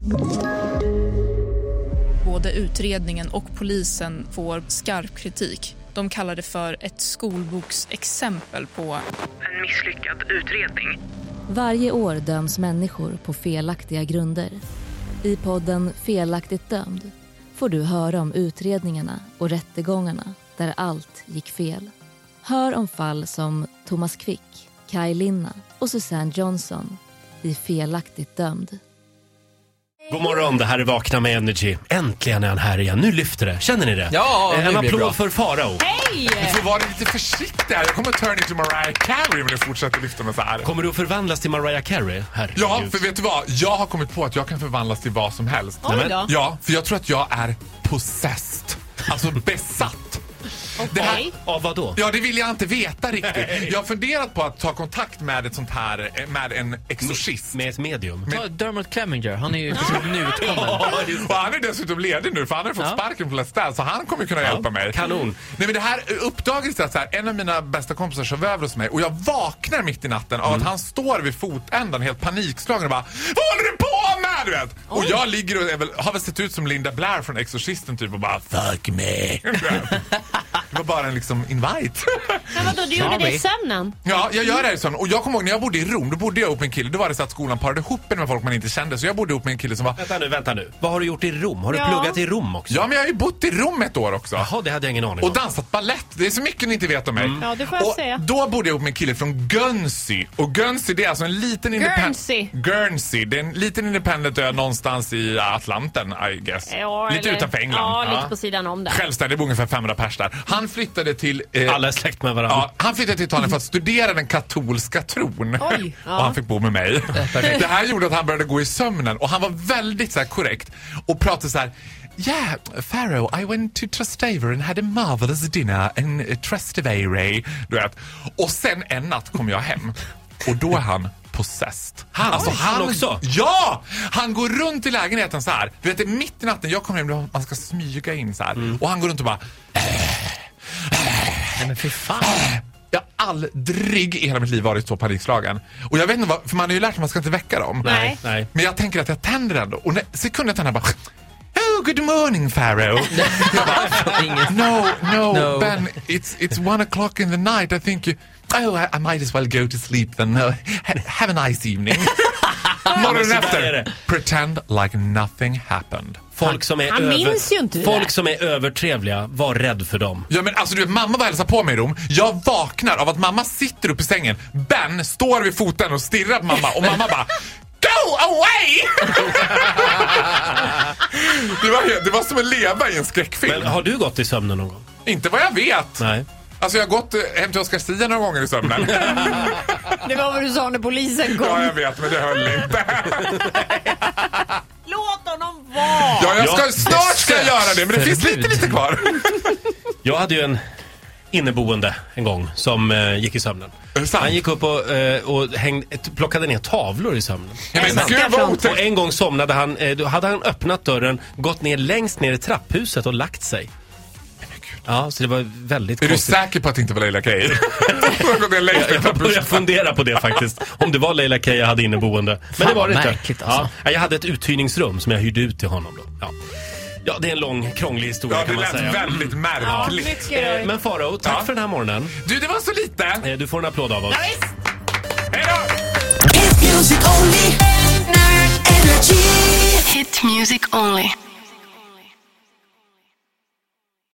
Både utredningen och polisen får skarp kritik. De kallar det för ett skolboksexempel på en misslyckad utredning. Varje år döms människor på felaktiga grunder. I podden Felaktigt dömd får du höra om utredningarna och rättegångarna där allt gick fel. Hör om fall som Thomas Quick, Kaj Linna och Susanne Johnson i Felaktigt dömd. God morgon, det här är Vakna med Energy. Äntligen är han här igen, nu lyfter det. Känner ni det? Ja, en applåd för Farao. Hej! Du får vara lite försiktig här. Jag kommer att turn into Mariah Carey om du fortsätter lyfta mig så här. Kommer du att förvandlas till Mariah Carey? Herregud. Ja, för vet du vad? Jag har kommit på att jag kan förvandlas till vad som helst. Oj då. Ja, för jag tror att jag är possessed. Alltså besatt. Det här, Av vad då? ja, det vill jag inte veta riktigt. Jag har funderat på att ta kontakt med ett sånt här, med en exorcist. Med ett medium. Ta Dermot Clemenger, han är ju precis nyutkommen. Och han är dessutom ledig nu, för han har fått sparken på Let's Dance, så han kommer kunna hjälpa mig. Kanon. Nej, men det här uppdagades att så här, en av mina bästa kompisar sov över hos mig och jag vaknar mitt i natten av att han står vid fotändan helt panikslagen och bara: vad håller du på med? Du vet? Och jag ligger och har väl sett ut som Linda Blair från Exorcisten typ och bara fuck me. Det var bara en liksom invite. Men vadå, du gjorde det i sömnen? Ja, jag gör det i sömnen. Och jag kommer ihåg när jag bodde i Rom, då bodde jag ihop med en kille. Då var det så att skolan parade ihop med folk man inte kände. Så jag bodde ihop med en kille som var... Vänta nu. Vad har du gjort i Rom? Har du pluggat i Rom också? Ja, men jag har ju bott i Rom ett år också. Jaha, det hade jag ingen aning om. Och dansat ballett. Det är så mycket ni inte vet om mig. Ja, det får jag säga. Då bodde jag ihop med en kille från Guernsey. Och Guernsey, det är alltså en liten Guernsey. Det är en liten independent ö någonstans i Atlanten, I guess. Ja, lite utanför England. Ja, lite på sidan om där. Självständig, ungefär 500 pers där. Han flyttade till... Alla är släkt med varandra. Ja, han flyttade till Italien för att studera den katolska tron. Oj, Och han fick bo med mig. Det här gjorde att han började gå i sömnen. Och han var väldigt så här korrekt. Och pratade så här: yeah, Pharaoh, I went to Trastevere and had a marvelous dinner in Trastevere. Du vet. Och sen en natt kom jag hem. Och då är han possessed. Han också? Ja! Han går runt i lägenheten så här. Du vet, mitt i natten, jag kommer hem och man ska smyga in så här. Och han går runt och bara... Nej, men fy fan. Jag har aldrig i hela mitt liv varit så panikslagen. Och jag vet inte vad, för man har ju lärt sig att man ska inte väcka dem. Nej. Men jag tänker att jag tänder ändå. Och när sekunden jag tänder bara... Oh, good morning, Pharaoh. No, Ben, it's 1 o'clock in the night. I think you... Oh, I might as well go to sleep then. Have a nice evening. Morgonen efter, pretend like nothing happened. Han minns ju inte det. Folk som är övertrevliga, var rädd för dem. Ja, men alltså du vet, mamma var hälsa på mig i Rom. Jag vaknar av att mamma sitter upp i sängen. Ben står vid foten och stirrar på mamma. Och mamma bara... Go away! det var som att leva i en skräckfilm. Men har du gått i sömnen någon gång? Inte vad jag vet. Nej. Alltså jag har gått hem till Oscar Stia några gånger i sömnen. Det var vad du sa när polisen kom. Ja, jag vet, men det höll inte. Låt honom vara! Ja, snart ska jag göra det, men det finns lite kvar. Jag hade ju en inneboende en gång som gick i sömnen. Han gick upp och plockade ner tavlor i sömnen. Ja, men gud, vad otäckt. Och en gång somnade han, då hade han öppnat dörren, gått ner längst ner i trapphuset och lagt sig. Ja, så det var väldigt konstigt. Är du säker på att det inte var Leila Kay? Jag började fundera på det faktiskt. Om det var Leila Kay jag hade inneboende. Men det var det inte. Märkligt, alltså. Ja, jag hade ett uthyrningsrum som jag hyrde ut till honom då. Ja, det är en lång, krånglig historia kan man säga. Ja, det lät väldigt märkligt. Men Farao, tack för den här morgonen. Du, det var så lite. Du får en applåd av oss. Ja, visst. Hej då! Hit music only. Energy. Hit music only.